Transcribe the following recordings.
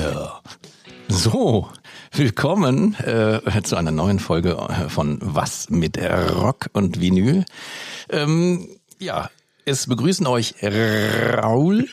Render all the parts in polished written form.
Yeah. So, willkommen zu einer neuen Folge von Was mit Rock und Vinyl. Es begrüßen euch Raul.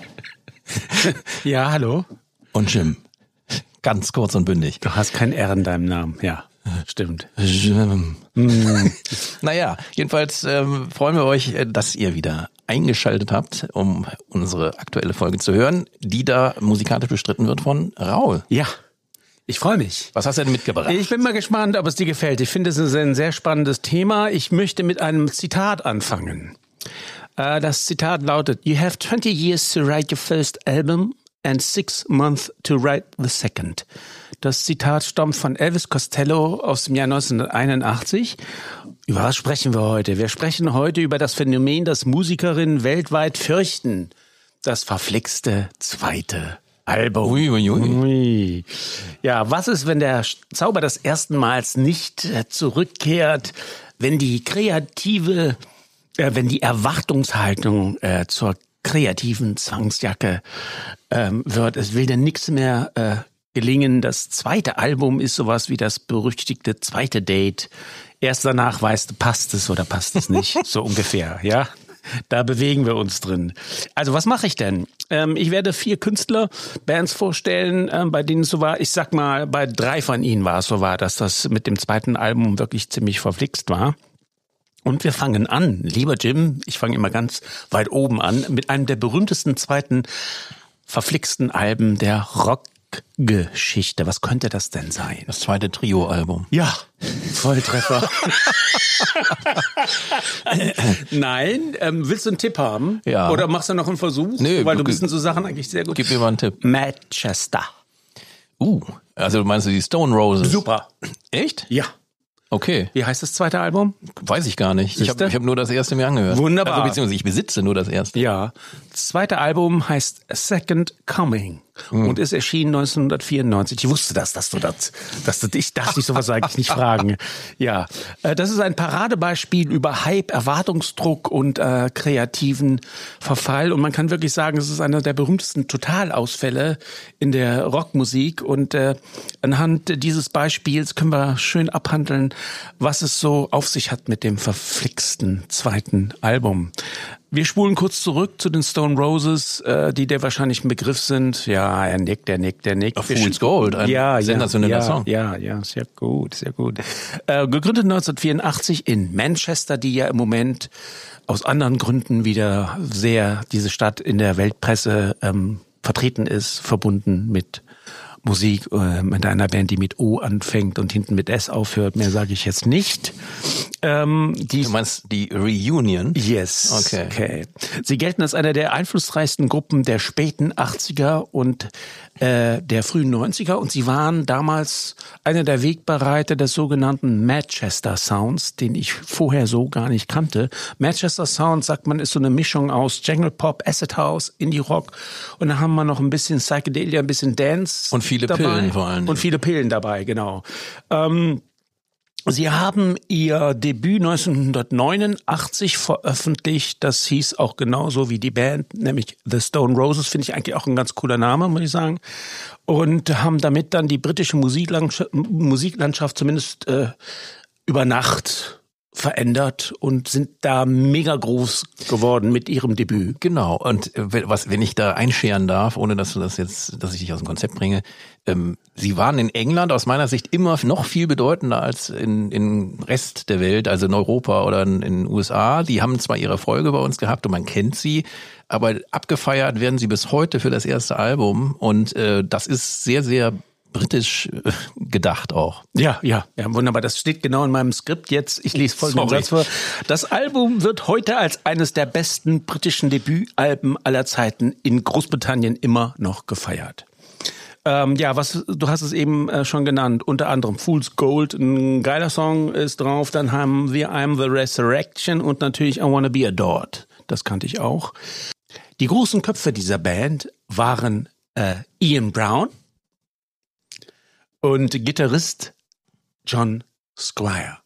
Ja, hallo. Und Jim. Ganz kurz und bündig. Du hast kein R in deinem Namen. Ja, stimmt. Jim. Naja, jedenfalls freuen wir euch, dass ihr wieder eingeschaltet habt, um unsere aktuelle Folge zu hören, die da musikalisch bestritten wird von Raul. Ja, ich freue mich. Was hast du denn mitgebracht? Ich bin mal gespannt, ob es dir gefällt. Ich finde, es ist ein sehr spannendes Thema. Ich möchte mit einem Zitat anfangen. Das Zitat lautet: You have 20 years to write your first album and 6 months to write the second. Das Zitat stammt von Elvis Costello aus dem Jahr 1981. Über was sprechen wir heute? Wir sprechen heute über das Phänomen, das Musikerinnen weltweit fürchten. Das verflixte zweite Album. Ui. Ja, was ist, wenn der Zauber des ersten Mals nicht zurückkehrt, wenn die wenn die Erwartungshaltung zur kreativen Zwangsjacke wird? Es will denn nichts mehr gelingen. Das zweite Album ist sowas wie das berüchtigte zweite Date. Erst danach weißt du, passt es oder passt es nicht, so ungefähr, ja. Da bewegen wir uns drin. Also was mache ich denn? Ich werde 4 Künstler, Bands vorstellen, bei denen es so war. Ich sag mal, bei 3 von ihnen war es so war, dass das mit dem zweiten Album wirklich ziemlich verflixt war. Und wir fangen an, lieber Jim, ich fange immer ganz weit oben an, mit einem der berühmtesten zweiten verflixten Alben der Rockgeschichte. Was könnte das denn sein? Das zweite Trio-Album. Ja, Volltreffer. Nein, willst du einen Tipp haben? Ja. Oder machst du noch einen Versuch? Nö, weil du bist in so Sachen eigentlich sehr gut. Gib mir mal einen Tipp. Manchester. Also meinst du die Stone Roses? Super. Echt? Ja. Okay. Wie heißt das zweite Album? Weiß ich gar nicht. Ich Siehste? hab nur das erste mir angehört. Wunderbar. Also beziehungsweise ich besitze nur das erste. Ja. Das zweite Album heißt Second Coming und ist erschienen 1994. Ich wusste das, ich darf dich sowas eigentlich nicht fragen. Ja. Das ist ein Paradebeispiel über Hype, Erwartungsdruck und kreativen Verfall. Und man kann wirklich sagen, es ist einer der berühmtesten Totalausfälle in der Rockmusik. Und anhand dieses Beispiels können wir schön abhandeln, was es so auf sich hat mit dem verflixten zweiten Album. Wir spulen kurz zurück zu den Stone Roses, die dir wahrscheinlich ein Begriff sind. Ja, er nickt. A Fool's Gold, ein sensationeller Song. Ja, sehr gut. Gegründet 1984 in Manchester, die ja im Moment aus anderen Gründen wieder sehr, diese Stadt in der Weltpresse vertreten ist, verbunden mit Musik, mit einer Band, die mit O anfängt und hinten mit S aufhört. Mehr sage ich jetzt nicht. Du meinst die Reunion? Yes. Okay. Sie gelten als eine der einflussreichsten Gruppen der späten 80er und der frühen 90er und sie waren damals einer der Wegbereiter des sogenannten Manchester Sounds, den ich vorher so gar nicht kannte. Manchester Sound, sagt man, ist so eine Mischung aus Jungle Pop, Acid House, Indie Rock und dann haben wir noch ein bisschen Psychedelia, ein bisschen Dance und viele dabei. Pillen vor allem. Und viele Pillen dabei, genau. Sie haben ihr Debüt 1989 veröffentlicht. Das hieß auch genauso wie die Band, nämlich The Stone Roses. Finde ich eigentlich auch ein ganz cooler Name, muss ich sagen. Und haben damit dann die britische Musiklandschaft zumindest über Nacht verändert und sind da mega groß geworden mit ihrem Debüt. Genau. Und wenn ich da einscheren darf, ohne dass ich dich aus dem Konzept bringe, sie waren in England aus meiner Sicht immer noch viel bedeutender als in Rest der Welt, also in Europa oder in den USA. Die haben zwar ihre Erfolge bei uns gehabt und man kennt sie, aber abgefeiert werden sie bis heute für das erste Album und das ist sehr, sehr britisch gedacht auch. Ja, wunderbar. Das steht genau in meinem Skript jetzt. Ich lese folgenden Satz vor. Das Album wird heute als eines der besten britischen Debütalben aller Zeiten in Großbritannien immer noch gefeiert. Du hast es eben schon genannt, unter anderem Fool's Gold, ein geiler Song ist drauf. Dann haben wir I'm the Resurrection und natürlich I Wanna Be Adored. Das kannte ich auch. Die großen Köpfe dieser Band waren Ian Brown und Gitarrist John Squire,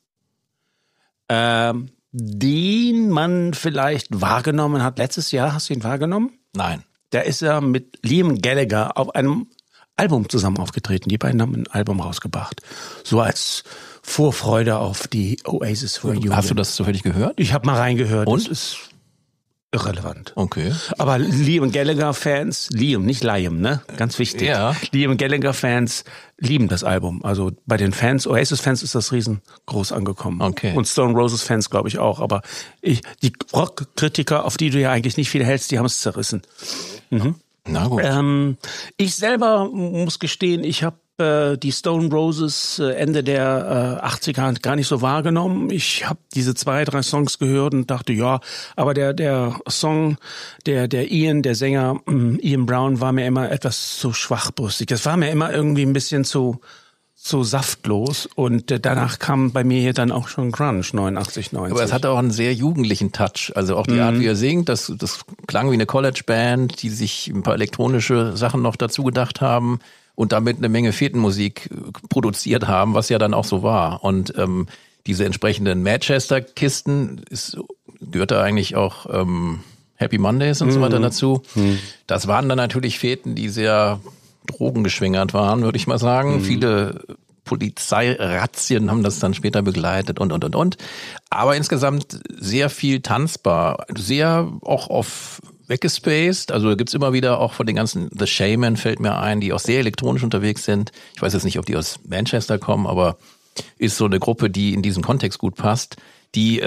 den man vielleicht wahrgenommen hat letztes Jahr. Hast du ihn wahrgenommen? Nein. Da ist er mit Liam Gallagher auf einem Album zusammen aufgetreten. Die beiden haben ein Album rausgebracht. So als Vorfreude auf die Oasis Reunion. Hast du das zufällig gehört? Ich habe mal reingehört. Und? Das ist irrelevant. Okay. Aber Liam Gallagher-Fans, Liam, nicht Liam, ne? Ganz wichtig. Ja. Liam Gallagher-Fans lieben das Album. Also bei den Fans, Oasis-Fans ist das riesengroß angekommen. Okay. Und Stone Roses-Fans glaube ich auch. Aber die Rock-Kritiker, auf die du ja eigentlich nicht viel hältst, die haben es zerrissen. Mhm. Na gut. Ich selber muss gestehen, ich habe die Stone Roses Ende der 80er gar nicht so wahrgenommen. Ich habe diese 2, 3 Songs gehört und dachte, ja, aber der Song, der Ian, der Sänger Ian Brown, war mir immer etwas zu schwachbrüstig. Das war mir immer irgendwie ein bisschen zu saftlos und danach kam bei mir hier dann auch schon Grunge, 89, 90. Aber es hatte auch einen sehr jugendlichen Touch. Also auch die Art, wie er singt, das klang wie eine College-Band, die sich ein paar elektronische Sachen noch dazu gedacht haben und damit eine Menge Fetenmusik produziert haben, was ja dann auch so war. Und diese entsprechenden Manchester-Kisten gehört da eigentlich auch Happy Mondays und so weiter dazu. Das waren dann natürlich Feten, die sehr drogengeschwängert waren, würde ich mal sagen. Viele Polizeirazzien haben das dann später begleitet und. Aber insgesamt sehr viel tanzbar, sehr auch auf weggespaced. Also gibt's immer wieder auch von den ganzen The Shaman fällt mir ein, die auch sehr elektronisch unterwegs sind. Ich weiß jetzt nicht, ob die aus Manchester kommen, aber ist so eine Gruppe, die in diesen Kontext gut passt, die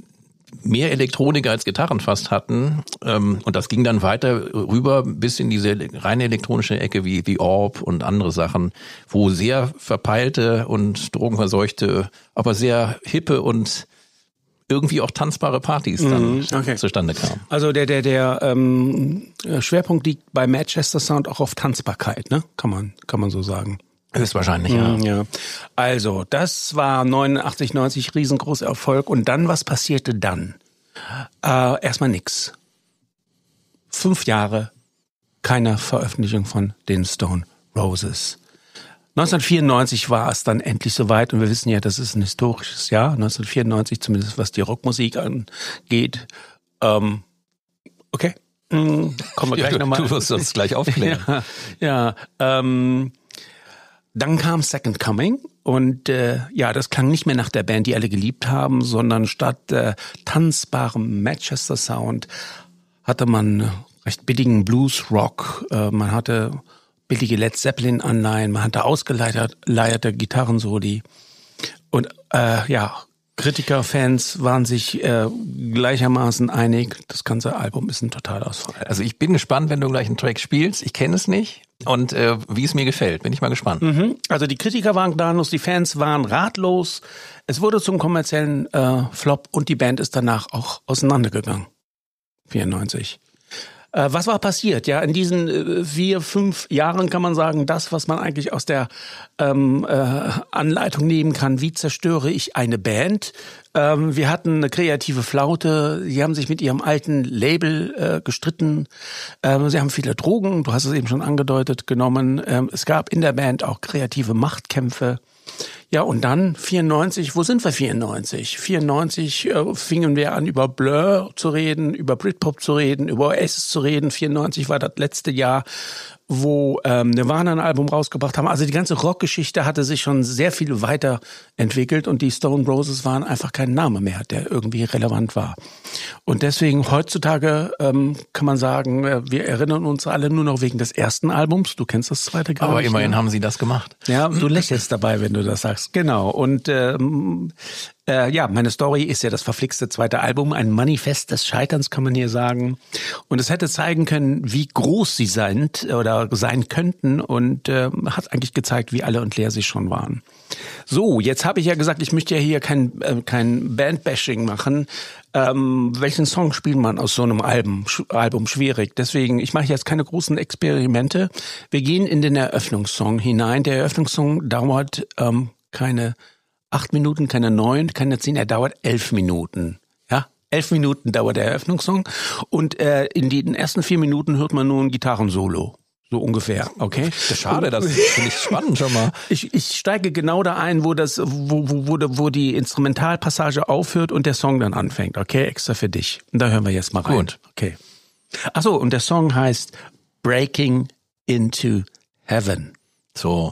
mehr Elektronik als Gitarren fast hatten. Und das ging dann weiter rüber bis in diese reine elektronische Ecke wie The Orb und andere Sachen, wo sehr verpeilte und drogenverseuchte, aber sehr hippe und irgendwie auch tanzbare Partys dann zustande kamen. Also der Schwerpunkt liegt bei Manchester Sound auch auf Tanzbarkeit, ne? Kann man so sagen. Höchstwahrscheinlich, ja. Also, das war 89, 90 riesengroßer Erfolg. Und dann, was passierte dann? Erstmal nix. 5 Jahre, keine Veröffentlichung von den Stone Roses. 1994 war es dann endlich soweit und wir wissen ja, das ist ein historisches Jahr, 1994 zumindest, was die Rockmusik angeht. Okay, kommen wir gleich nochmal. Du wirst uns gleich aufklären. Dann kam Second Coming und das klang nicht mehr nach der Band, die alle geliebt haben, sondern statt tanzbarem Manchester Sound hatte man recht billigen Blues-Rock, man hatte billige Led Zeppelin-Anleihen, man hatte ausgeleierte Gitarrensoli und Kritiker, Fans waren sich gleichermaßen einig, das ganze Album ist ein Totalausfall. Also ich bin gespannt, wenn du gleich einen Track spielst. Ich kenne es nicht und wie es mir gefällt, bin ich mal gespannt. Also die Kritiker waren gnadenlos, die Fans waren ratlos. Es wurde zum kommerziellen Flop und die Band ist danach auch auseinandergegangen. 94. Was war passiert? Ja, in diesen 4, 5 Jahren kann man sagen, das, was man eigentlich aus der Anleitung nehmen kann, wie zerstöre ich eine Band. Wir hatten eine kreative Flaute, sie haben sich mit ihrem alten Label gestritten, sie haben viele Drogen, du hast es eben schon angedeutet, genommen. Es gab in der Band auch kreative Machtkämpfe. Ja, und dann 94, wo sind wir 94? 94 fingen wir an, über Blur zu reden, über Britpop zu reden, über Oasis zu reden. 94 war das letzte Jahr, wo Nirvana ein Album rausgebracht haben. Also die ganze Rockgeschichte hatte sich schon sehr viel weiterentwickelt und die Stone Roses waren einfach kein Name mehr, der irgendwie relevant war. Und deswegen heutzutage kann man sagen, wir erinnern uns alle nur noch wegen des ersten Albums. Du kennst das zweite gar nicht. Aber immerhin haben sie das gemacht. Ja, du lächelst dabei, wenn du das sagst. Genau. Und meine Story ist ja das verflixte zweite Album, ein Manifest des Scheiterns, kann man hier sagen. Und es hätte zeigen können, wie groß sie sind oder sein könnten und hat eigentlich gezeigt, wie alle und leer sie schon waren. So, jetzt habe ich ja gesagt, ich möchte ja hier kein Bandbashing machen. Welchen Song spielt man aus so einem Album? Schwierig. Deswegen, ich mache jetzt keine großen Experimente. Wir gehen in den Eröffnungssong hinein. Der Eröffnungssong dauert keine 8 Minuten, keine 9, keine 10, er dauert 11 Minuten. Ja, 11 Minuten dauert der Eröffnungssong und in den ersten 4 Minuten hört man nur ein Gitarrensolo. So ungefähr, okay? Schade, das finde ich spannend schon mal. Ich steige genau da ein, wo die Instrumentalpassage aufhört und der Song dann anfängt, okay? Extra für dich. Und da hören wir jetzt mal rein. Gut. Okay. Ach so, und der Song heißt Breaking into Heaven. So.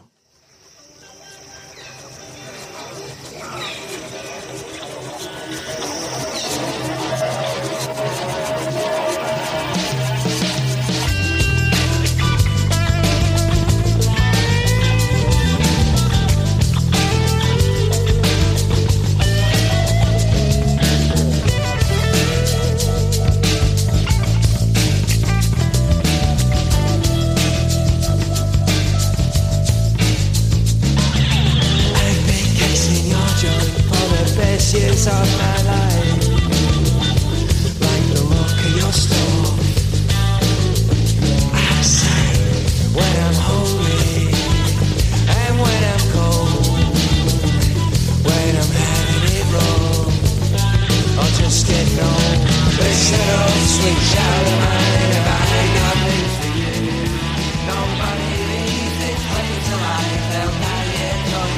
Years of my life, like the rock of your store. I say when I'm hungry and when I'm cold, when I'm having it wrong, or just getting old. Listen up, sweet child of mine, if I ain't nothing for you, nobody leaves it happy to life, they'll not yet come.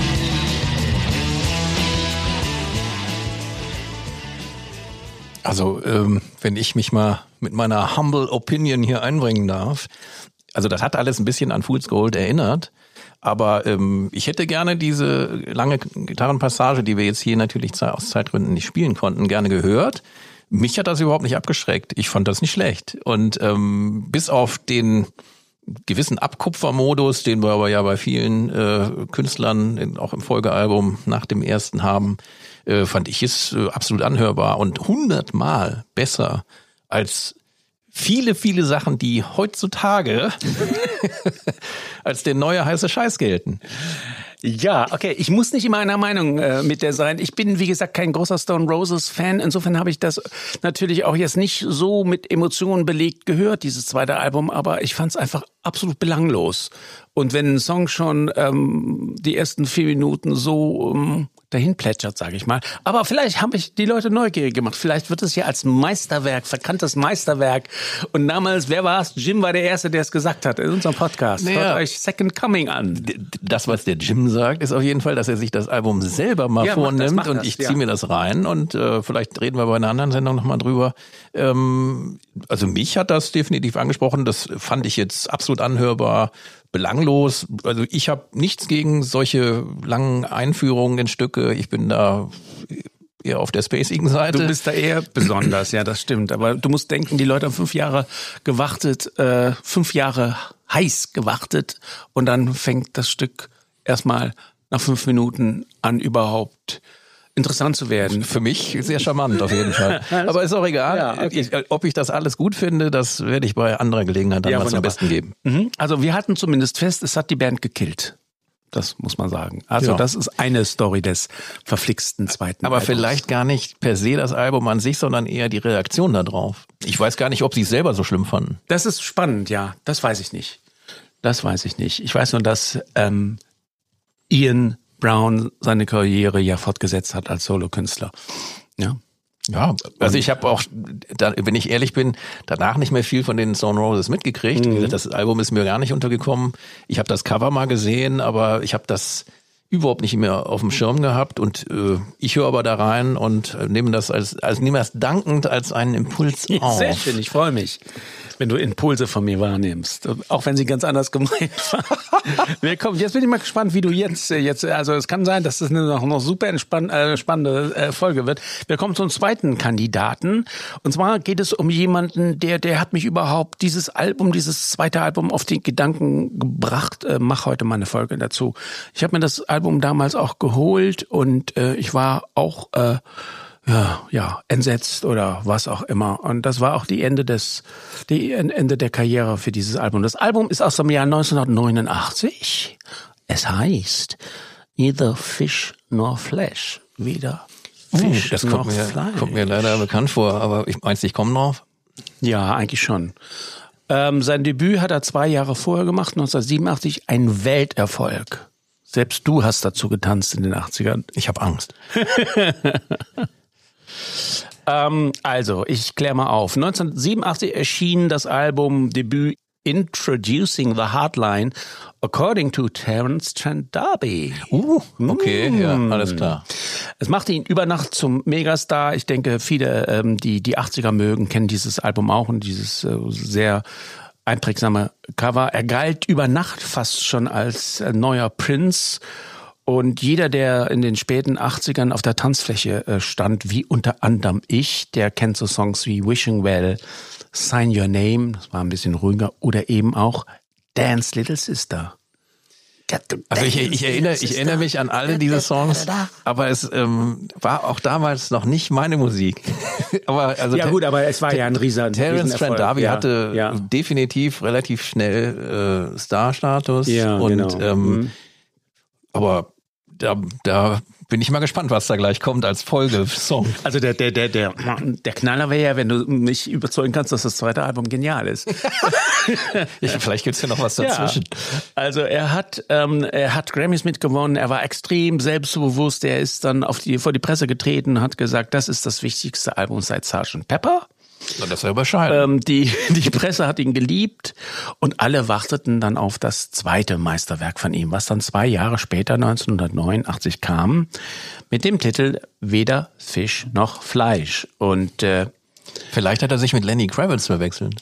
Also, wenn ich mich mal mit meiner Humble Opinion hier einbringen darf, also das hat alles ein bisschen an Fool's Gold erinnert, aber ich hätte gerne diese lange Gitarrenpassage, die wir jetzt hier natürlich aus Zeitgründen nicht spielen konnten, gerne gehört. Mich hat das überhaupt nicht abgeschreckt. Ich fand das nicht schlecht. Und bis auf den gewissen Abkupfermodus, den wir aber ja bei vielen Künstlern auch im Folgealbum nach dem ersten haben, fand ich es absolut anhörbar und 100-mal besser als viele, viele Sachen, die heutzutage als der neue heiße Scheiß gelten. Ja, okay. Ich muss nicht immer einer Meinung mit der sein. Ich bin, wie gesagt, kein großer Stone Roses Fan. Insofern habe ich das natürlich auch jetzt nicht so mit Emotionen belegt gehört, dieses zweite Album. Aber ich fand es einfach absolut belanglos. Und wenn ein Song schon die ersten 4 Minuten so dahin plätschert, sage ich mal. Aber vielleicht habe ich die Leute neugierig gemacht. Vielleicht wird es ja als Meisterwerk, verkanntes Meisterwerk. Und damals, wer war's? Jim war der Erste, der es gesagt hat in unserem Podcast. Naja. Hört euch Second Coming an. Das, was der Jim sagt, ist auf jeden Fall, dass er sich das Album selber mal vornimmt macht und das, ich ziehe mir das rein und vielleicht reden wir bei einer anderen Sendung nochmal drüber. Also mich hat das definitiv angesprochen. Das fand ich jetzt absolut anhörbar. Belanglos. Also ich habe nichts gegen solche langen Einführungen in Stücke. Ich bin da eher auf der spacigen Seite. Du bist da eher besonders, ja, das stimmt. Aber du musst denken, die Leute haben 5 Jahre gewartet, 5 Jahre heiß gewartet und dann fängt das Stück erstmal nach 5 Minuten an, überhaupt interessant zu werden. Für mich sehr charmant auf jeden Fall. Aber ist auch egal. Ja, okay. Ob ich das alles gut finde, das werde ich bei anderer Gelegenheit dann mal zum Besten geben. Also wir hatten zumindest fest, es hat die Band gekillt. Das muss man sagen. Also das ist eine Story des verflixten zweiten Aber Albums. vielleicht gar nicht per se das Album an sich, sondern eher die Reaktion darauf. Ich weiß gar nicht, ob sie es selber so schlimm fanden. Das ist spannend, ja. Das weiß ich nicht. Ich weiß nur, dass Ian Brown seine Karriere ja fortgesetzt hat als Solokünstler. Ja. Ja, also ich habe auch, wenn ich ehrlich bin, danach nicht mehr viel von den Stone Roses mitgekriegt. Wie gesagt, das Album ist mir gar nicht untergekommen. Ich habe das Cover mal gesehen, aber ich habe das überhaupt nicht mehr auf dem Schirm gehabt und ich höre aber da rein und nehme das nehme das dankend als einen Impuls auf. Sehr schön, ich freue mich, wenn du Impulse von mir wahrnimmst, auch wenn sie ganz anders gemeint waren. Jetzt bin ich mal gespannt, wie du jetzt, also es kann sein, dass das eine noch super spannende Folge wird. Wir kommen zum zweiten Kandidaten und zwar geht es um jemanden, der hat mich überhaupt dieses zweite Album auf den Gedanken gebracht, mach heute mal eine Folge dazu. Ich habe mir das Album damals auch geholt und ich war auch entsetzt oder was auch immer. Und das war auch die Ende der Karriere für dieses Album. Das Album ist aus dem Jahr 1989. Es heißt Neither Fish nor Flesh. Weder Fisch Das noch kommt Fleisch. mir leider bekannt vor, aber ich meinst, ich komme drauf? Ja, eigentlich schon. Sein Debüt hat er 2 Jahre vorher gemacht, 1987, ein Welterfolg. Selbst du hast dazu getanzt in den 80ern. Ich habe Angst. Also, ich kläre mal auf. 1987 erschien das Album Debüt Introducing the Hardline according to Terence Trent D'Arby. Okay, ja, alles klar. Es machte ihn über Nacht zum Megastar. Ich denke, viele, die 80er mögen, kennen dieses Album auch und dieses sehr einprägsame Cover. Er galt über Nacht fast schon als neuer Prince. Und jeder, der in den späten 80ern auf der Tanzfläche stand, wie unter anderem ich, der kennt so Songs wie Wishing Well, Sign Your Name, das war ein bisschen ruhiger, oder eben auch Dance Little Sister. Also ich erinnere mich an alle diese Songs, aber es war auch damals noch nicht meine Musik. Aber also ja gut, aber es war ja ein Terence Trent D'Arby ja, hatte definitiv relativ schnell Star-Status. Ja, und genau. Aber da bin ich mal gespannt, was da gleich kommt als Folgesong. Also der Knaller wäre ja, wenn du mich überzeugen kannst, dass das zweite Album genial ist. Vielleicht gibt's ja noch was dazwischen. Ja. Also er hat Grammys mitgewonnen, er war extrem selbstbewusst, er ist dann vor die Presse getreten, hat gesagt, das ist das wichtigste Album seit Sgt. Pepper. Das ist ja überscheiden. Die Presse hat ihn geliebt und alle warteten dann auf das zweite Meisterwerk von ihm, was dann 2 Jahre später, 1989, kam, mit dem Titel Weder Fisch noch Fleisch. Und vielleicht hat er sich mit Lenny Kravitz verwechselt.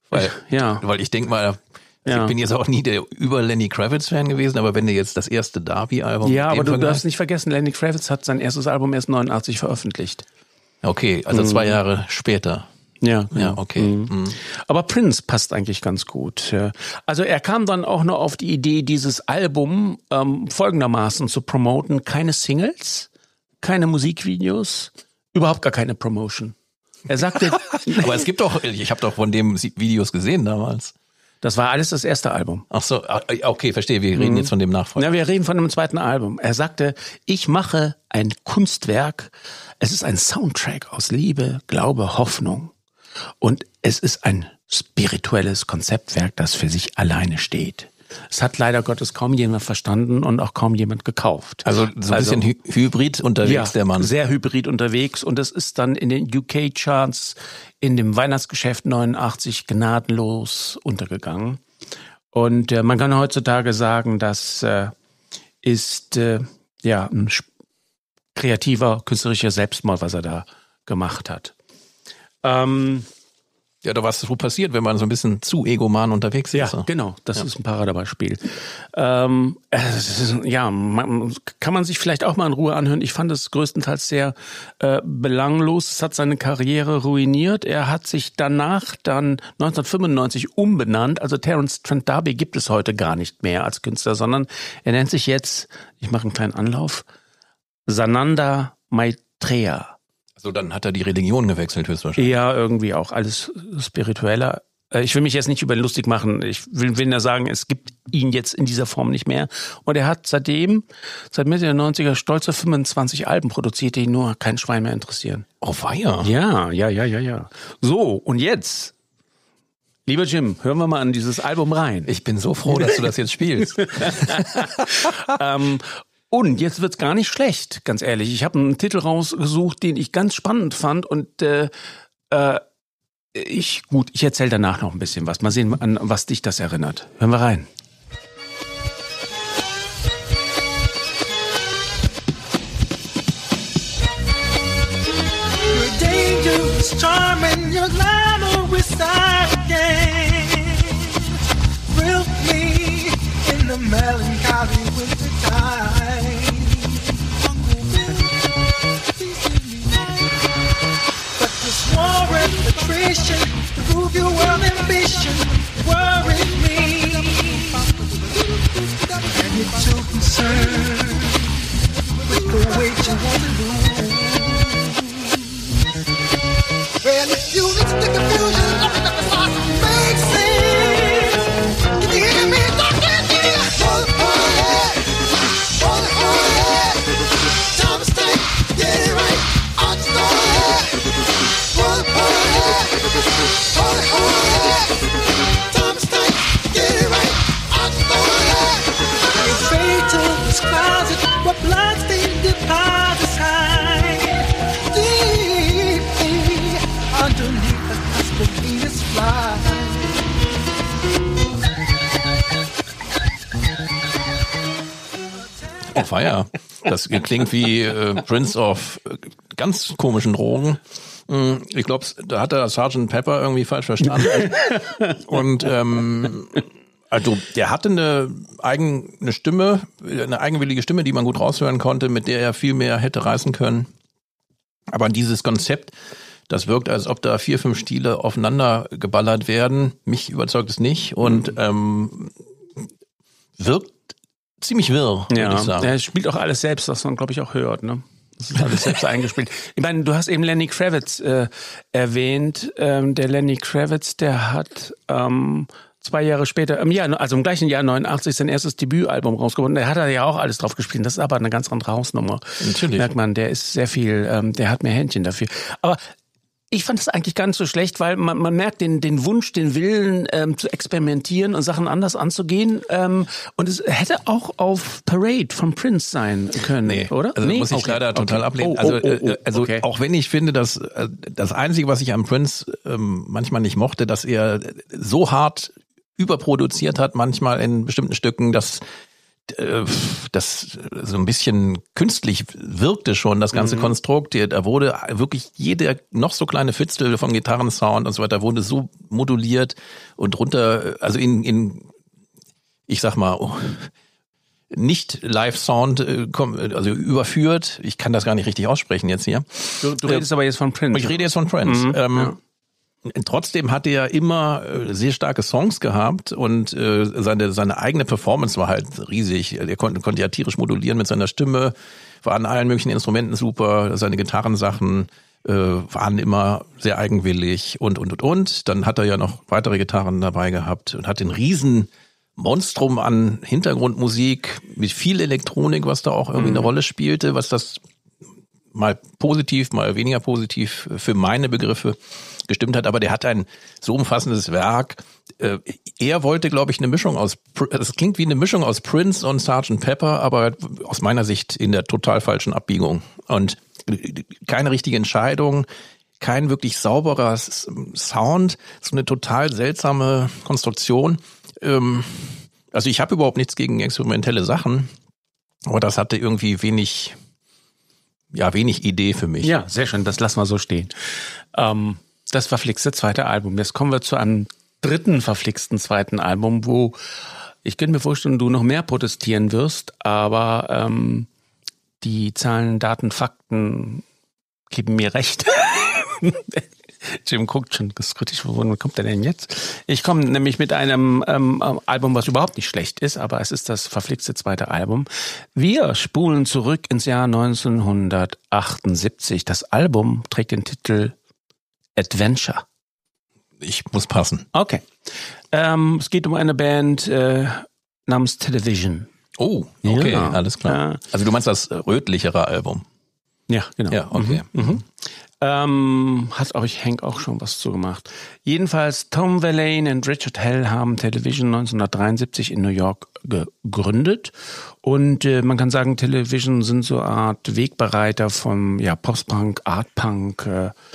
Weil ich denke mal, ich bin jetzt auch nie der Lenny Kravitz-Fan gewesen, aber wenn du jetzt das erste Darby-Album... Ja, aber du darfst nicht vergessen, Lenny Kravitz hat sein erstes Album erst 1989 veröffentlicht. Okay, also 2 Jahre später. Ja, okay. Mhm. Aber Prince passt eigentlich ganz gut. Also er kam dann auch noch auf die Idee, dieses Album folgendermaßen zu promoten. Keine Singles, keine Musikvideos, überhaupt gar keine Promotion. Er sagte... Aber es gibt doch, ich habe doch von dem Videos gesehen damals. Das war alles das erste Album. Ach so, okay, verstehe. Wir reden jetzt von dem Nachfolger. Ja, wir reden von einem zweiten Album. Er sagte, ich mache ein Kunstwerk. Es ist ein Soundtrack aus Liebe, Glaube, Hoffnung. Und es ist ein spirituelles Konzeptwerk, das für sich alleine steht. Es hat leider Gottes kaum jemand verstanden und auch kaum jemand gekauft. Also so ein bisschen hybrid unterwegs, der Mann. Sehr hybrid unterwegs. Und es ist dann in den UK-Charts in dem Weihnachtsgeschäft 89 gnadenlos untergegangen. Und man kann heutzutage sagen, das ist ein kreativer, künstlerischer Selbstmord, was er da gemacht hat. Ja, da was so passiert, wenn man so ein bisschen zu egoman unterwegs ist. Ja, genau. Das ist ein Paradebeispiel. Kann man sich vielleicht auch mal in Ruhe anhören. Ich fand es größtenteils sehr belanglos. Es hat seine Karriere ruiniert. Er hat sich danach dann 1995 umbenannt. Also Terence Trent D'Arby gibt es heute gar nicht mehr als Künstler, sondern er nennt sich jetzt, ich mache einen kleinen Anlauf, Sananda Maitreya. So, dann hat er die Religion gewechselt höchstwahrscheinlich. Ja, irgendwie auch. Alles spiritueller. Ich will mich jetzt nicht über ihn lustig machen. Ich will nur sagen, es gibt ihn jetzt in dieser Form nicht mehr. Und er hat seit Mitte der 90er stolze 25 Alben produziert, die nur kein Schwein mehr interessieren. Oh, weia. Ja. So, und jetzt, lieber Jim, hören wir mal an dieses Album rein. Ich bin so froh, dass du das jetzt spielst. Und jetzt wird's gar nicht schlecht, ganz ehrlich. Ich habe einen Titel rausgesucht, den ich ganz spannend fand und ich erzähle danach noch ein bisschen was. Mal sehen, an was dich das erinnert. Hören wir rein. You're dangerous, charming, your glamorous side again. Thrill me in the melancholy winter time. But this war and attrition, to prove your world ambition, worries me. And you're too concerned with the weight you want to lose. Well, if you listen to confusion, open up the sauce, make sense. Can you hear me talking to you? Time to stay, get it right. Aren't you time to stay, get it right. Aren't you afraid to this closet, what bloodstained deposits hide deep underneath the cusp of Venus fly. Oh, feier. Das klingt wie Prince of ganz komischen Drogen. Ich glaube, da hat er Sgt. Pepper irgendwie falsch verstanden. Und also der hatte eine Stimme, eine eigenwillige Stimme, die man gut raushören konnte, mit der er viel mehr hätte reißen können. Aber dieses Konzept, das wirkt, als ob da 4, 5 Stile aufeinander geballert werden. Mich überzeugt es nicht und wirkt ziemlich wirr, würde ich sagen. Er spielt auch alles selbst, was man, glaube ich, auch hört, ne? Das ist alles selbst eingespielt. Ich meine, du hast eben Lenny Kravitz erwähnt. Der Lenny Kravitz, der hat 2 Jahre später, im gleichen Jahr 89 sein erstes Debütalbum rausgebracht. Da hat er ja auch alles drauf gespielt. Das ist aber eine ganz andere Hausnummer. Natürlich. Merkt man, der ist sehr viel, der hat mehr Händchen dafür. Aber ich fand es eigentlich gar nicht so schlecht, weil man merkt den Wunsch, den Willen zu experimentieren und Sachen anders anzugehen. Und es hätte auch auf Parade von Prince sein können, oder? Also muss ich leider total ablehnen. Also okay. Auch wenn ich finde, dass das Einzige, was ich am Prince manchmal nicht mochte, dass er so hart überproduziert hat, manchmal in bestimmten Stücken, dass das so ein bisschen künstlich wirkte schon, das ganze Konstrukt. Da wurde wirklich jeder noch so kleine Fitzel vom Gitarrensound und so weiter wurde so moduliert und runter, also in ich sag mal, nicht Live-Sound, also überführt. Ich kann das gar nicht richtig aussprechen jetzt hier. Du redest aber jetzt von Prince. Ich rede jetzt von Prince. Trotzdem hat er immer sehr starke Songs gehabt und seine eigene Performance war halt riesig. Er konnte ja tierisch modulieren mit seiner Stimme, war an allen möglichen Instrumenten super, seine Gitarrensachen waren immer sehr eigenwillig und. Dann hat er ja noch weitere Gitarren dabei gehabt und hat den riesen Monstrum an Hintergrundmusik mit viel Elektronik, was da auch irgendwie eine Rolle spielte, was das mal positiv, mal weniger positiv für meine Begriffe gestimmt hat, aber der hat ein so umfassendes Werk. Er wollte, glaube ich, eine Mischung das klingt wie eine Mischung aus Prince und Sgt. Pepper, aber aus meiner Sicht in der total falschen Abbiegung. Und keine richtige Entscheidung, kein wirklich sauberer Sound, so eine total seltsame Konstruktion. Also ich habe überhaupt nichts gegen experimentelle Sachen, aber das hatte irgendwie wenig Idee für mich. Ja, sehr schön, das lassen wir so stehen. Das verflixte zweite Album. Jetzt kommen wir zu einem dritten verflixten zweiten Album, wo ich könnte mir vorstellen, du noch mehr protestieren wirst, aber die Zahlen, Daten, Fakten geben mir recht. Jim guckt schon kritisch, woran kommt er denn jetzt? Ich komme nämlich mit einem Album, was überhaupt nicht schlecht ist, aber es ist das verflixte zweite Album. Wir spulen zurück ins Jahr 1978. Das Album trägt den Titel Adventure. Ich muss passen. Okay. Es geht um eine Band namens Television. Oh, okay, ja, alles klar. Also du meinst das rötlichere Album? Ja, genau. Ja, okay. Hat auch Hank auch schon was zu gemacht. Jedenfalls Tom Verlaine und Richard Hell haben Television 1973 in New York gegründet und man kann sagen, Television sind so eine Art Wegbereiter von Post-Punk, Art-Punk,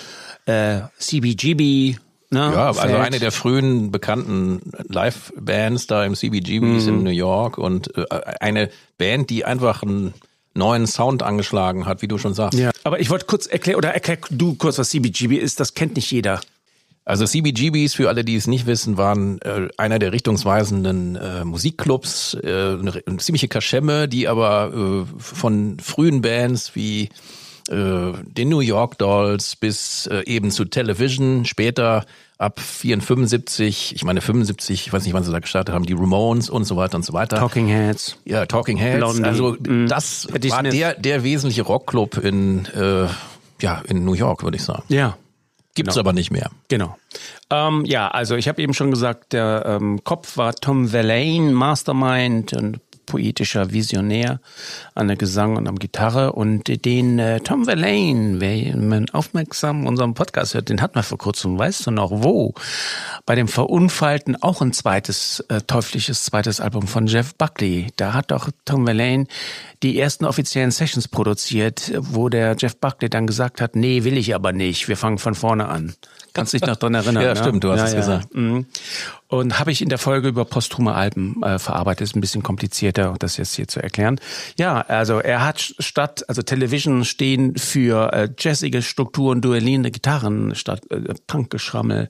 CBGB. Ne? Ja, also eine der frühen bekannten Live-Bands da im CBGBs in New York und eine Band, die einfach einen neuen Sound angeschlagen hat, wie du schon sagst. Ja, aber ich wollte kurz erklär du kurz, was CBGB ist, das kennt nicht jeder. Also CBGBs, für alle, die es nicht wissen, waren einer der richtungsweisenden Musikclubs, eine ziemliche Kaschemme, die aber von frühen Bands wie den New York Dolls bis eben zu Television, später ab 75, ich meine 75, ich weiß nicht, wann sie da gestartet haben, die Ramones und so weiter und so weiter. Talking Heads. Ja, Talking Heads. Blondie. Also das war der wesentliche Rockclub in New York, würde ich sagen. Ja. Gibt's aber nicht mehr. Genau. Also ich habe eben schon gesagt, der Kopf war Tom Verlaine, Mastermind und poetischer Visionär an der Gesang und am Gitarre. Und den Tom Verlaine, wer aufmerksam unseren Podcast hört, den hatten wir vor kurzem, weißt du noch wo? Bei dem Verunfallten auch ein teuflisches zweites Album von Jeff Buckley. Da hat doch Tom Verlaine die ersten offiziellen Sessions produziert, wo der Jeff Buckley dann gesagt hat, nee, will ich aber nicht, wir fangen von vorne an. Kannst dich noch dran erinnern? Ja, stimmt, du hast es gesagt. Und habe ich in der Folge über posthume Alben verarbeitet. Ist ein bisschen komplizierter, das jetzt hier zu erklären. Ja, also er hat also Television stehen für jazzige Strukturen, duellierende Gitarren statt Punkgeschrammel.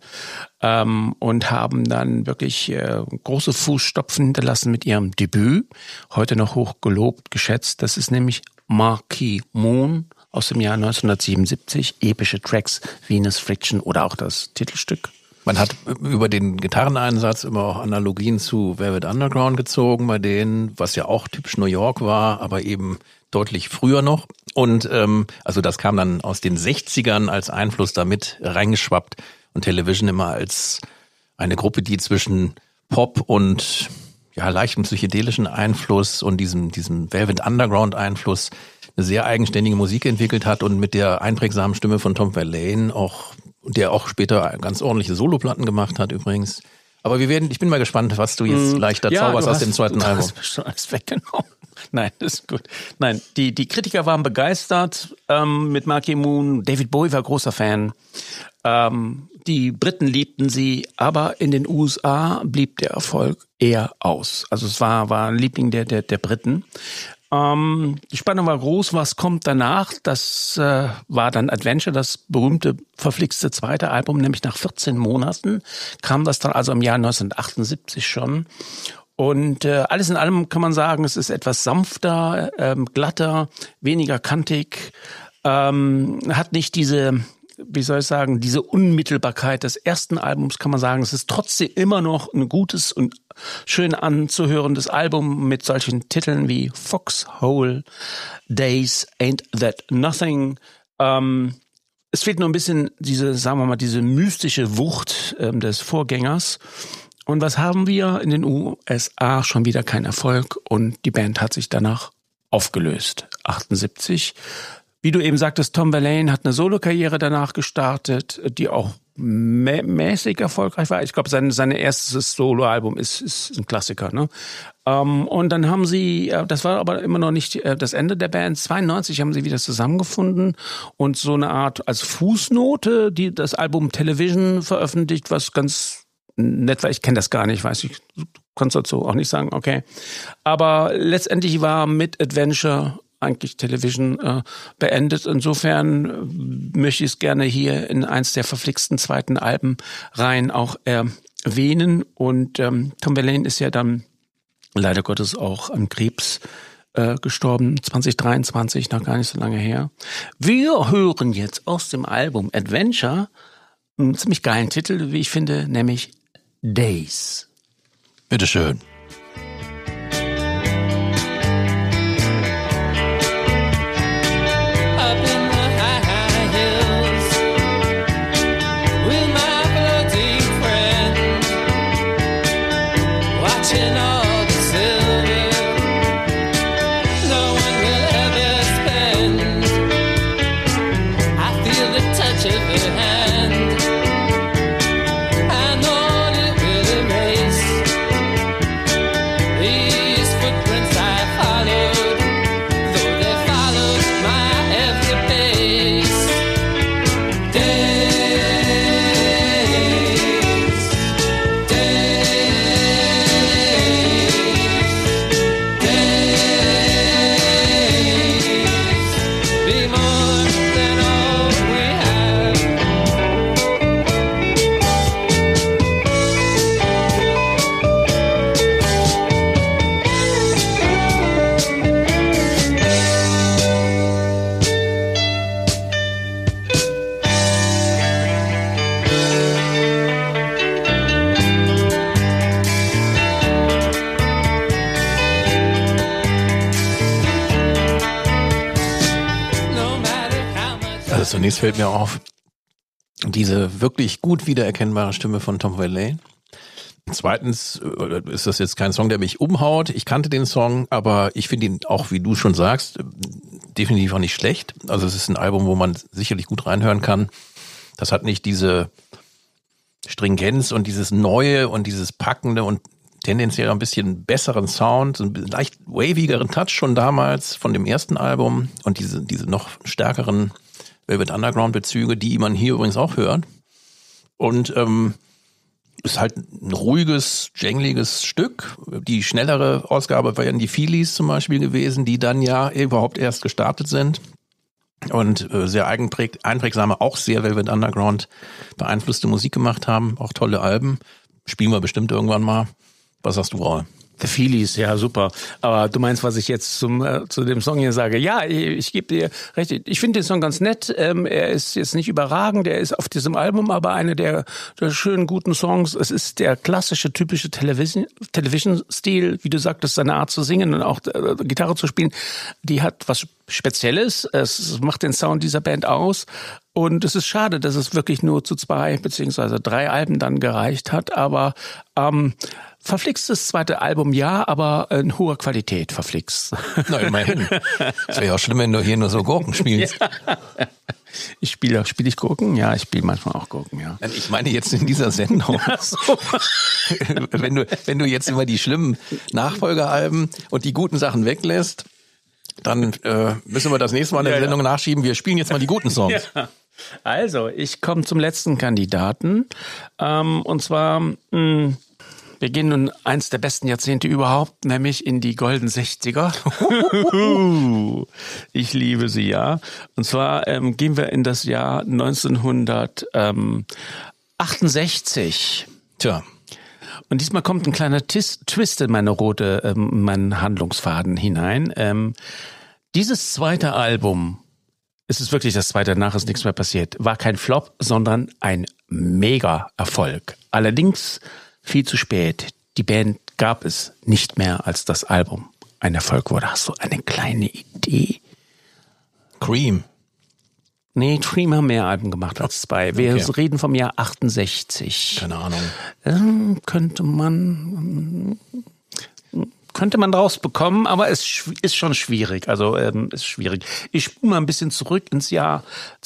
Und haben dann wirklich große Fußstapfen hinterlassen mit ihrem Debüt. Heute noch hoch gelobt, geschätzt. Das ist nämlich Marquee Moon aus dem Jahr 1977. Epische Tracks, Venus Friction oder auch das Titelstück. Man hat über den Gitarreneinsatz immer auch Analogien zu Velvet Underground gezogen, bei denen, was ja auch typisch New York war, aber eben deutlich früher noch. Und also das kam dann aus den 60ern als Einfluss damit reingeschwappt und Television immer als eine Gruppe, die zwischen Pop und ja leichtem psychedelischen Einfluss und diesem Velvet Underground Einfluss eine sehr eigenständige Musik entwickelt hat und mit der einprägsamen Stimme von Tom Verlaine der auch später ganz ordentliche Soloplatten gemacht hat übrigens. Aber ich bin mal gespannt, was du jetzt leichter zauberst aus dem zweiten Album. Du hast schon alles weggenommen. Nein, das ist gut. Nein, die Kritiker waren begeistert mit Marquee Moon. David Bowie war großer Fan. Die Briten liebten sie, aber in den USA blieb der Erfolg eher aus. Also es war ein Liebling der Briten. Die Spannung war groß, was kommt danach? Das war dann Adventure, das berühmte, verflixte zweite Album, nämlich nach 14 Monaten kam das dann, also im Jahr 1978 schon. Und alles in allem kann man sagen, es ist etwas sanfter, glatter, weniger kantig, hat nicht diese, wie soll ich sagen, diese Unmittelbarkeit des ersten Albums, kann man sagen. Es ist trotzdem immer noch ein gutes und schön anzuhörendes Album mit solchen Titeln wie Foxhole, Days, Ain't That Nothing. Es fehlt nur ein bisschen diese mystische Wucht des Vorgängers. Und was haben wir? In den USA schon wieder kein Erfolg und die Band hat sich danach aufgelöst. 78. Wie du eben sagtest, Tom Verlaine hat eine Solokarriere danach gestartet, die auch mäßig erfolgreich war. Ich glaube, sein erstes Soloalbum ist ein Klassiker, ne? Und dann haben sie, das war aber immer noch nicht das Ende der Band. 92 haben sie wieder zusammengefunden und so eine Art als Fußnote, das Album Television veröffentlicht, was ganz nett war. Ich kenne das gar nicht, weiß ich, du kannst dazu auch nicht sagen, okay. Aber letztendlich war mit Adventure eigentlich Television beendet. Insofern möchte ich es gerne hier in eins der verflixten zweiten Alben rein auch erwähnen. Und Tom Verlaine ist ja dann leider Gottes auch an Krebs gestorben, 2023, noch gar nicht so lange her. Wir hören jetzt aus dem Album Adventure einen ziemlich geilen Titel, wie ich finde, nämlich Days. Bitteschön. Zunächst fällt mir auf, diese wirklich gut wiedererkennbare Stimme von Tom Verlaine. Zweitens ist das jetzt kein Song, der mich umhaut. Ich kannte den Song, aber ich finde ihn auch, wie du schon sagst, definitiv auch nicht schlecht. Also es ist ein Album, wo man sicherlich gut reinhören kann. Das hat nicht diese Stringenz und dieses Neue und dieses Packende und tendenziell ein bisschen besseren Sound, einen leicht wavigeren Touch schon damals von dem ersten Album und diese noch stärkeren Velvet Underground Bezüge, die man hier übrigens auch hört. Und ist halt ein ruhiges, jängliges Stück. Die schnellere Ausgabe wären die Feelies zum Beispiel gewesen, die dann ja überhaupt erst gestartet sind. Und sehr einprägsame, auch sehr Velvet Underground beeinflusste Musik gemacht haben. Auch tolle Alben. Spielen wir bestimmt irgendwann mal. Was sagst du, Raul? The Feelies, ja, super. Aber du meinst, was ich jetzt zu dem Song hier sage? Ja, ich gebe dir recht. Ich finde den Song ganz nett. Er ist jetzt nicht überragend. Er ist auf diesem Album aber einer der schönen, guten Songs. Es ist der klassische, typische Television-Stil, wie du sagtest, seine Art zu singen und auch Gitarre zu spielen. Die hat was Spezielles. Es macht den Sound dieser Band aus. Und es ist schade, dass es wirklich nur zu 2 beziehungsweise 3 Alben dann gereicht hat. Aber verflixtes zweite Album, ja, aber in hoher Qualität verflixt. Na, immerhin. Es wäre ja auch schlimm, wenn du hier nur so Gurken spielst. Ja. Spiele ich Gurken? Ja, ich spiele manchmal auch Gurken, ja. Ich meine jetzt in dieser Sendung. Ach so. Wenn du jetzt immer die schlimmen Nachfolgealben und die guten Sachen weglässt, dann müssen wir das nächste Mal in der Sendung nachschieben. Wir spielen jetzt mal die guten Songs. Ja. Also, ich komme zum letzten Kandidaten. Und zwar, wir gehen nun eins der besten Jahrzehnte überhaupt, nämlich in die Golden 60er. Ich liebe sie, ja. Und zwar gehen wir in das Jahr 1968. Tja. Und diesmal kommt ein kleiner Twist in meinen Handlungsfaden hinein. Dieses zweite Album, es ist wirklich das zweite, danach ist nichts mehr passiert, war kein Flop, sondern ein Mega-Erfolg. Allerdings viel zu spät. Die Band gab es nicht mehr, als das Album ein Erfolg wurde. Hast du eine kleine Idee? Cream. Nee, Cream haben mehr Alben gemacht als 2. Wir reden vom Jahr 68. Keine Ahnung. Könnte man draus bekommen, aber es ist schon schwierig. Also ist schwierig. Ich spule mal ein bisschen zurück ins Jahr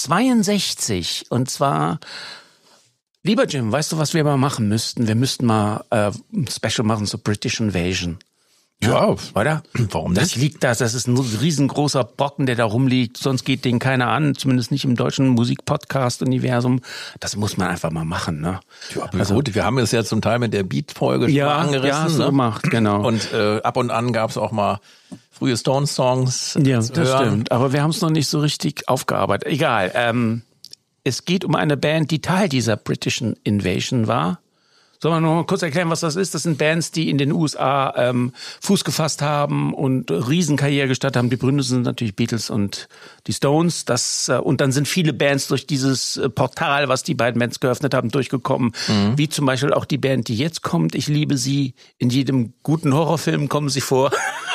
62. Und zwar, lieber Jim, weißt du, was wir mal machen müssten? Wir müssten mal ein Special machen zur British Invasion. Ja, oder? Warum nicht? Das liegt das ist ein riesengroßer Brocken, der da rumliegt. Sonst geht den keiner an, zumindest nicht im deutschen Musikpodcast-Universum. Das muss man einfach mal machen, ne? Ja, also, gut, wir haben es ja zum Teil mit der Beat-Folge schon mal angerissen. Ja, so gemacht, genau. Und ab und an gab es auch mal frühe Stones-Songs. Ja, das stimmt. Aber wir haben es noch nicht so richtig aufgearbeitet. Egal. Es geht um eine Band, die Teil dieser British Invasion war. Sollen wir noch mal kurz erklären, was das ist? Das sind Bands, die in den USA Fuß gefasst haben und Riesenkarriere gestartet haben. Die berühmtesten sind natürlich Beatles und die Stones. Und dann sind viele Bands durch dieses Portal, was die beiden Bands geöffnet haben, durchgekommen. Wie zum Beispiel auch die Band, die jetzt kommt. Ich liebe sie. In jedem guten Horrorfilm kommen sie vor.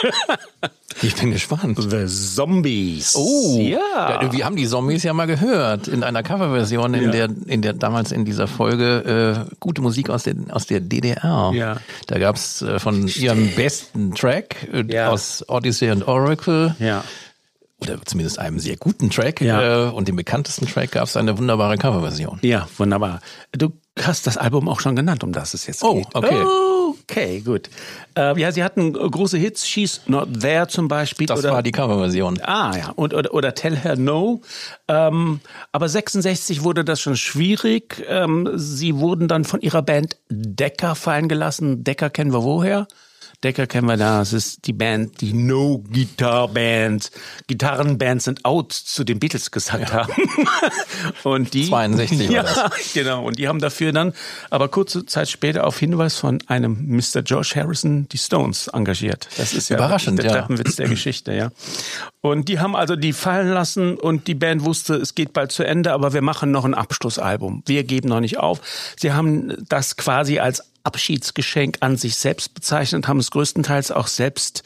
Ich bin gespannt. The Zombies. Oh, ja. Wir haben die Zombies ja mal gehört in einer Coverversion, in der damals in dieser Folge gute Musik aus der DDR. Ja. Da gab's von ihrem besten Track aus Odyssey and Oracle. Ja. Oder zumindest einem sehr guten Track. Ja. Und dem bekanntesten Track gab's eine wunderbare Coverversion. Ja, wunderbar. Du hast das Album auch schon genannt, um das es jetzt geht. Okay. Okay, gut. Sie hatten große Hits, She's Not There zum Beispiel. Das war die Coverversion. Ah ja, oder Tell Her No. Aber 66 wurde das schon schwierig. Sie wurden dann von ihrer Band Decca fallen gelassen. Decca kennen wir woher? Decca kennen wir da, es ist die Band, die No-Guitar-Band. Gitarrenbands sind out, zu den Beatles gesagt haben. Und die 62 war das. Genau. Und die haben dafür dann, aber kurze Zeit später auf Hinweis von einem Mr. George Harrison die Stones engagiert. Das ist ja überraschend, der Treppenwitz der Geschichte, ja. Und die haben also die fallen lassen und die Band wusste, es geht bald zu Ende, aber wir machen noch ein Abschlussalbum. Wir geben noch nicht auf. Sie haben das quasi als Abschiedsgeschenk an sich selbst bezeichnet, haben es größtenteils auch selbst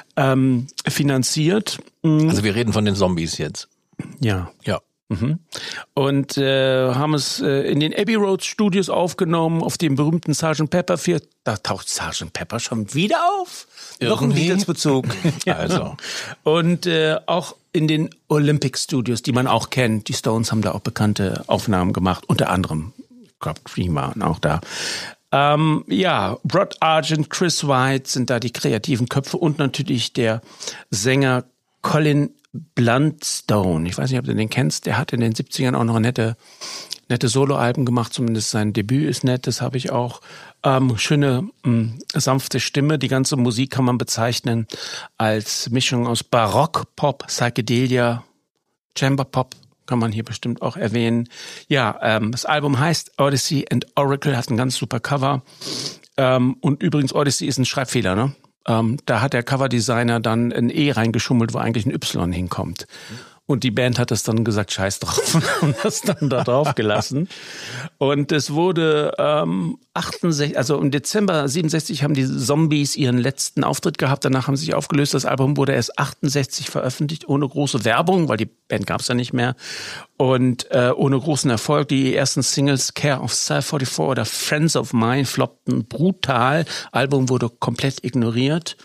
finanziert. Also wir reden von den Zombies jetzt. Ja. Ja. Und haben es in den Abbey Road Studios aufgenommen, auf dem berühmten Sgt. Pepper 4. Da taucht Sgt. Pepper schon wieder auf. Noch ein Beatles-Bezug. Ja. Also. Und auch in den Olympic Studios, die man auch kennt. Die Stones haben da auch bekannte Aufnahmen gemacht. Unter anderem, ich glaube, Cream waren auch da. Rod Argent, Chris White sind da die kreativen Köpfe und natürlich der Sänger Colin Blunstone. Ich weiß nicht, ob du den kennst. Der hat in den 70ern auch noch eine nette Soloalben gemacht, zumindest sein Debüt ist nett, das habe ich auch. Schöne, sanfte Stimme. Die ganze Musik kann man bezeichnen als Mischung aus Barock, Pop, Psychedelia, Chamber Pop, kann man hier bestimmt auch erwähnen. Ja, das Album heißt Odyssey and Oracle, hat ein ganz super Cover. Und übrigens, Odyssey ist ein Schreibfehler, ne? Da hat der Coverdesigner dann ein E reingeschummelt, wo eigentlich ein Y hinkommt. Und die Band hat das dann gesagt, scheiß drauf, und das dann da drauf gelassen. Und es wurde 68, also im Dezember 67 haben die Zombies ihren letzten Auftritt gehabt. Danach haben sie sich aufgelöst. Das Album wurde erst 68 veröffentlicht, ohne große Werbung, weil die Band gab es ja nicht mehr. Und ohne großen Erfolg. Die ersten Singles Care of Self 44 oder Friends of Mine floppten brutal. Album wurde komplett ignoriert.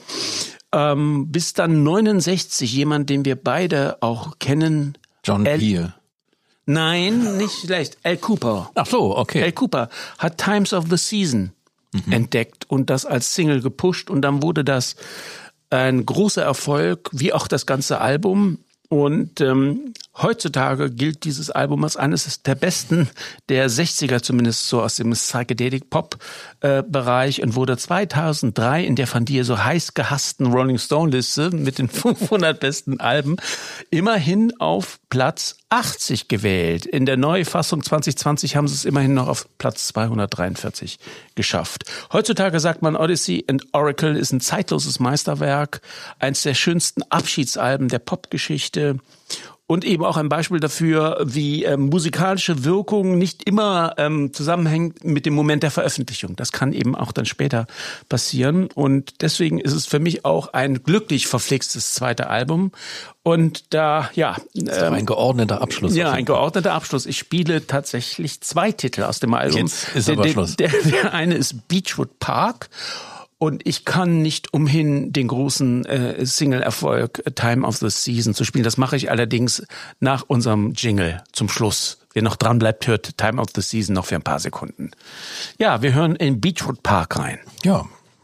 Bis dann 69 jemand, den wir beide auch kennen. John Peel. Nein, nicht schlecht. Al Cooper. Ach so, okay. Al Cooper hat Times of the Season entdeckt und das als Single gepusht. Und dann wurde das ein großer Erfolg, wie auch das ganze Album. Und heutzutage gilt dieses Album als eines der besten der 60er, zumindest so aus dem Psychedelic-Pop-Bereich, und wurde 2003 in der von dir so heiß gehassten Rolling Stone-Liste mit den 500 besten Alben immerhin auf Platz 80 gewählt. In der Neufassung 2020 haben sie es immerhin noch auf Platz 243 geschafft. Heutzutage sagt man, Odyssey and Oracle ist ein zeitloses Meisterwerk, eins der schönsten Abschiedsalben der Popgeschichte. Und eben auch ein Beispiel dafür, wie musikalische Wirkung nicht immer zusammenhängt mit dem Moment der Veröffentlichung. Das kann eben auch dann später passieren. Und deswegen ist es für mich auch ein glücklich verflixtes zweite Album. Und da, ja. Das ist ein geordneter Abschluss. Ja, ein geordneter Abschluss. Ich spiele tatsächlich 2 Titel aus dem Album. Jetzt ist aber Schluss. Der eine ist Beechwood Park. Und ich kann nicht umhin, den großen Single-Erfolg Time of the Season zu spielen. Das mache ich allerdings nach unserem Jingle zum Schluss. Wer noch dran bleibt, hört Time of the Season noch für ein paar Sekunden. Ja, wir hören in Beechwood Park rein. Ja.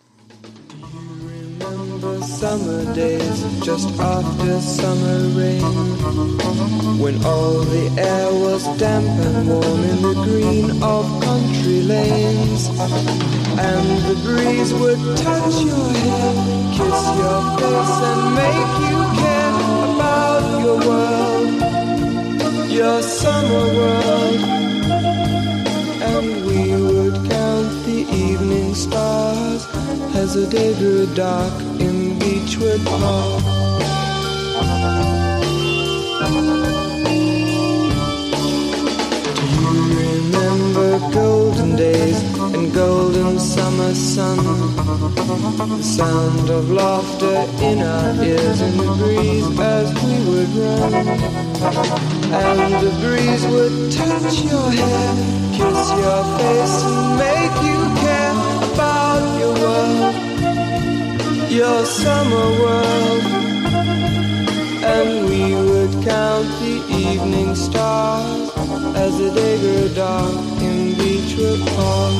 Summer days just after summer rain, when all the air was damp and warm in the green of country lanes, and the breeze would touch your hair, kiss your face and make you care about your world, your summer world, and we would count the evening stars as the day grew dark in Beechwood Park. Do you remember golden days and golden summer sun? The sound of laughter in our ears in the breeze as we would run. And the breeze would touch your hair, kiss your face and make you care about your world, your summer world. And we would count the evening stars as the day grew dark in Beechwood Park.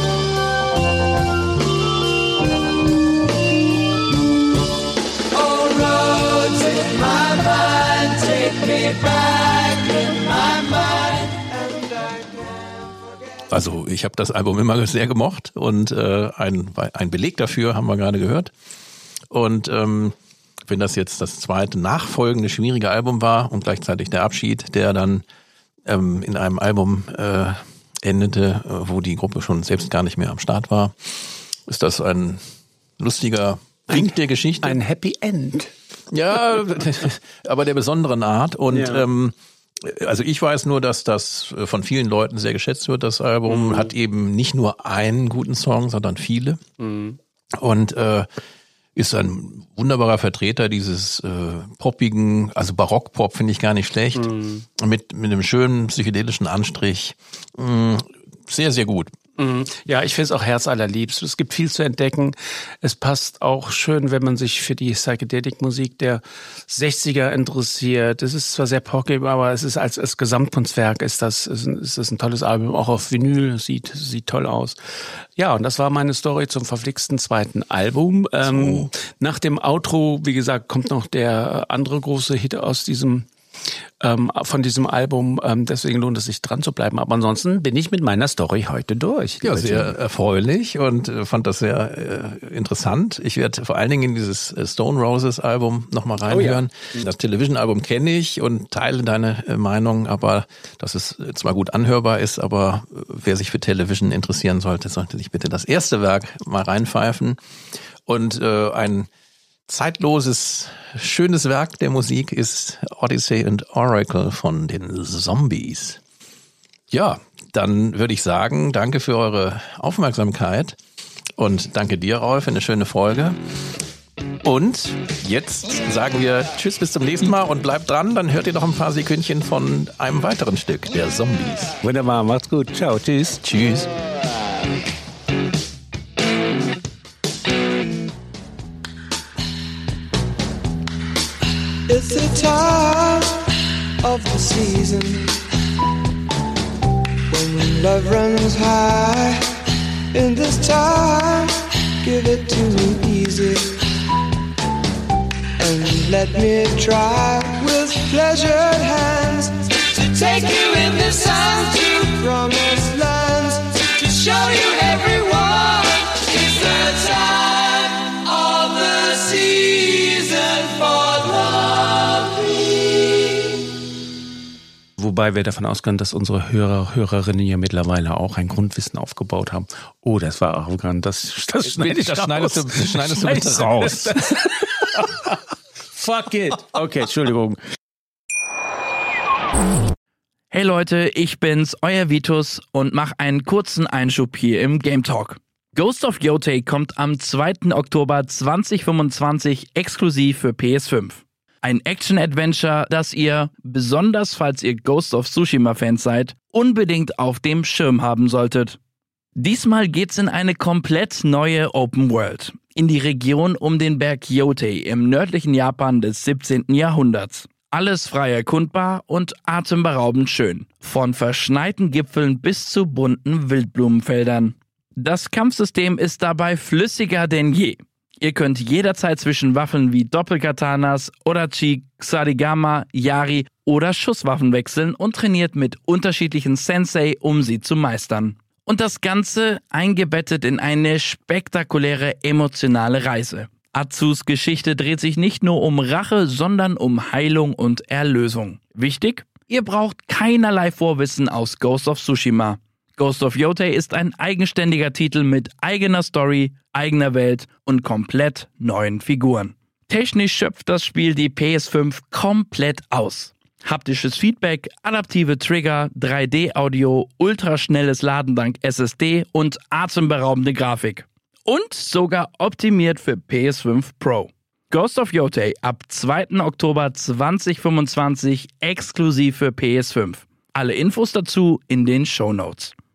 Oh, roads in my mind, take me back in my mind. And I can't forget. Also ich habe das Album immer sehr gemocht und ein Beleg dafür haben wir gerade gehört. Und wenn das jetzt das zweite nachfolgende schwierige Album war und gleichzeitig der Abschied, der dann in einem Album endete, wo die Gruppe schon selbst gar nicht mehr am Start war, ist das ein lustiger Wink der Geschichte. Ein Happy End. Ja, aber der besonderen Art. Und Ja. Also ich weiß nur, dass das von vielen Leuten sehr geschätzt wird. Das Album hat eben nicht nur einen guten Song, sondern viele. Und ist ein wunderbarer Vertreter dieses poppigen, also Barockpop finde ich gar nicht schlecht, mit einem schönen psychedelischen Anstrich. Sehr, sehr gut. Ja, ich finde es auch herzallerliebst. Es gibt viel zu entdecken. Es passt auch schön, wenn man sich für die Psychedelic-Musik der 60er interessiert. Es ist zwar sehr pockig, aber es ist als Gesamtkunstwerk ist das ein tolles Album, auch auf Vinyl. Sieht toll aus. Ja, und das war meine Story zum verflixten zweiten Album. Nach dem Outro, wie gesagt, kommt noch der andere große Hit aus diesem von diesem Album. Deswegen lohnt es sich dran zu bleiben. Aber ansonsten bin ich mit meiner Story heute durch. Ja, sehr erfreulich und fand das sehr interessant. Ich werde vor allen Dingen in dieses Stone Roses Album nochmal reinhören. Oh ja. Das Television-Album kenne ich und teile deine Meinung, aber dass es zwar gut anhörbar ist, aber wer sich für Television interessieren sollte sich bitte das erste Werk mal reinpfeifen. Und ein zeitloses, schönes Werk der Musik ist Odyssey and Oracle von den Zombies. Ja, dann würde ich sagen, danke für eure Aufmerksamkeit und danke dir, Rolf, für eine schöne Folge. Und jetzt sagen wir Tschüss, bis zum nächsten Mal und bleibt dran, dann hört ihr noch ein paar Sekündchen von einem weiteren Stück, der Zombies. Wunderbar, macht's gut. Ciao, tschüss. Tschüss. It's the time of the season when love runs high. In this time, give it to me easy and let me try with pleasured hands to take you in the sun to promised lands, to show you everyone. It's the time of the season for love. Wobei wir davon ausgehen, dass unsere Hörerinnen ja mittlerweile auch ein Grundwissen aufgebaut haben. Oh, das war arrogant. Das schneidest du bitte raus. Fuck it. Okay, Entschuldigung. Hey Leute, ich bin's, euer Vitus und mach einen kurzen Einschub hier im Game Talk. Ghost of Yotei kommt am 2. Oktober 2025 exklusiv für PS5. Ein Action-Adventure, das ihr, besonders falls ihr Ghost of Tsushima-Fans seid, unbedingt auf dem Schirm haben solltet. Diesmal geht's in eine komplett neue Open World, in die Region um den Berg Yotei im nördlichen Japan des 17. Jahrhunderts. Alles frei erkundbar und atemberaubend schön, von verschneiten Gipfeln bis zu bunten Wildblumenfeldern. Das Kampfsystem ist dabei flüssiger denn je. Ihr könnt jederzeit zwischen Waffen wie Doppelkatanas, Odachi, Ksarigama, Yari oder Schusswaffen wechseln und trainiert mit unterschiedlichen Sensei, um sie zu meistern. Und das Ganze eingebettet in eine spektakuläre emotionale Reise. Atsus Geschichte dreht sich nicht nur um Rache, sondern um Heilung und Erlösung. Wichtig? Ihr braucht keinerlei Vorwissen aus Ghost of Tsushima. Ghost of Yotei ist ein eigenständiger Titel mit eigener Story, eigener Welt und komplett neuen Figuren. Technisch schöpft das Spiel die PS5 komplett aus. Haptisches Feedback, adaptive Trigger, 3D-Audio, ultraschnelles Laden dank SSD und atemberaubende Grafik. Und sogar optimiert für PS5 Pro. Ghost of Yotei ab 2. Oktober 2025 exklusiv für PS5. Alle Infos dazu in den Shownotes.